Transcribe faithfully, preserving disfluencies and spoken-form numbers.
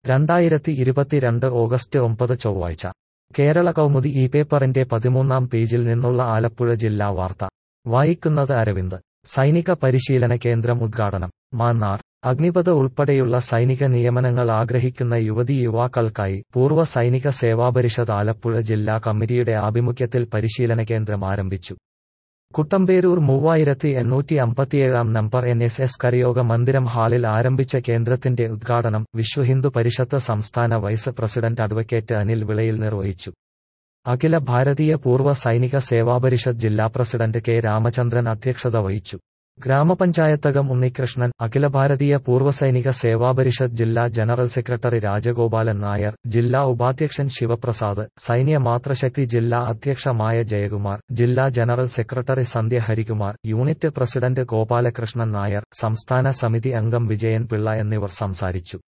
രണ്ടായിരത്തി ഇരുപത്തിരണ്ട് ഓഗസ്റ്റ് ഒമ്പത് ചൊവ്വാഴ്ച കേരള കൗമുദി ഈ പേപ്പറിന്റെ പതിമൂന്നാം പേജിൽ നിന്നുള്ള ആലപ്പുഴ ജില്ലാ വാർത്ത വായിക്കുന്നത് അരവിന്ദ്. സൈനിക പരിശീലന കേന്ദ്രം ഉദ്ഘാടനം. മാന്നാർ. അഗ്നിപഥ് ഉൾപ്പെടെയുള്ള സൈനിക നിയമനങ്ങൾ ആഗ്രഹിക്കുന്ന യുവതീ യുവാക്കൾക്കായി പൂർവ്വ സൈനിക സേവാപരിഷത്ത് ആലപ്പുഴ ജില്ലാ കമ്മിറ്റിയുടെ ആഭിമുഖ്യത്തിൽ പരിശീലന കേന്ദ്രം ആരംഭിച്ചു. കുട്ടമ്പേരൂർ മൂവായിരത്തി എണ്ണൂറ്റി അമ്പത്തിയേഴാം നമ്പർ എൻ എസ് എസ് കരയോഗ മന്ദിരം ഹാളിൽ ആരംഭിച്ച കേന്ദ്രത്തിന്റെ ഉദ്ഘാടനം വിശ്വഹിന്ദു പരിഷത്ത് സംസ്ഥാന vice president advocate Anil Vilayil നിർവഹിച്ചു. അഖില ഭാരതീയ പൂർവ്വ സൈനിക സേവാപരിഷത്ത് ജില്ലാ പ്രസിഡന്റ് കെ രാമചന്ദ്രൻ അധ്യക്ഷത വഹിച്ചു. ഗ്രാമപഞ്ചായത്തകം ഉണ്ണികൃഷ്ണൻ, അഖില ഭാരതീയ പൂർവ്വസൈനിക സേവാപരിഷത്ത് ജില്ലാ ജനറൽ സെക്രട്ടറി രാജഗോപാലൻ നായർ, ജില്ലാ ഉപാധ്യക്ഷൻ ശിവപ്രസാദ്, സൈന്യ മാതൃശക്തി ജില്ലാ അധ്യക്ഷ മായ ജയകുമാർ, ജില്ലാ general secretary Sandhya Harikumar, unit president Gopalakrishnan Nair, സംസ്ഥാന സമിതി അംഗം വിജയൻ പിള്ള എന്നിവർ സംസാരിച്ചു.